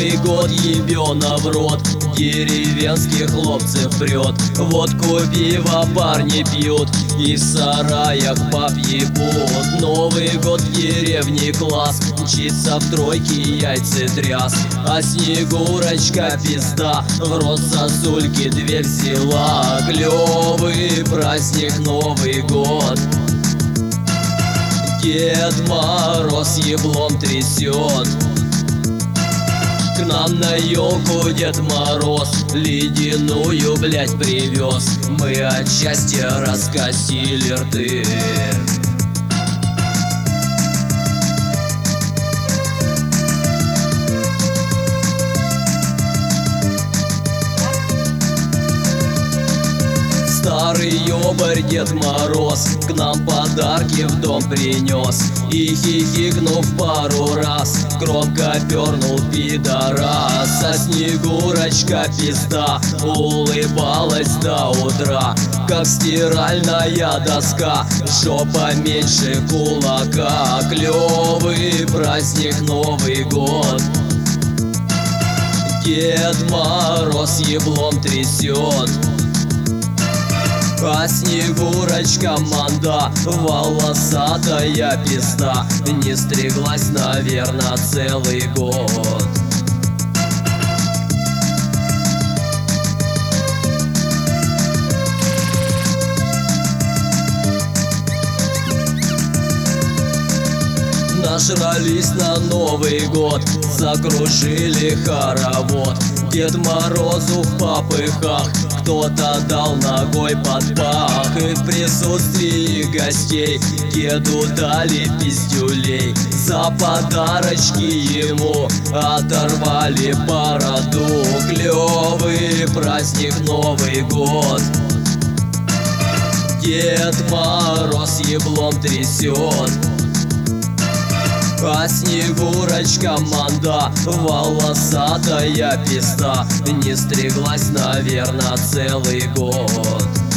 Новый год ебёна в рот, деревенских хлопцев прет. Водку, пиво парни пьют и в сараях баб ебут. Новый год в деревне класс, мчится в тройке яйца тряс. А Снегурочка пизда в рот сосульки две взяла. Клёвый праздник Новый год, Дед Мороз еблом трясет. К нам на елку Дед Мороз ледяную, блять, привез. Мы от счастья раскосили рты. Старый ёбарь Дед Мороз к нам подарки в дом принес. И хихикнув пару раз, громко пернул пидорас. А Снегурочка пизда улыбалась до утра, как стиральная доска, жопа меньше кулака. Клёвый праздник Новый год, Дед Мороз еблом трясет. А Снегурочка манда волосатая пизда не стриглась, наверно, целый год. Нажрались на Новый год, закружили хоровод. Дед Морозу в попыхах кто-то дал ногой под пах. И в присутствии гостей деду дали пиздюлей. За подарочки ему оторвали бороду. Клёвый праздник Новый год, Дед Мороз еблом трясет. А Снегурочка манда волосатая пизда не стриглась, наверно, целый год.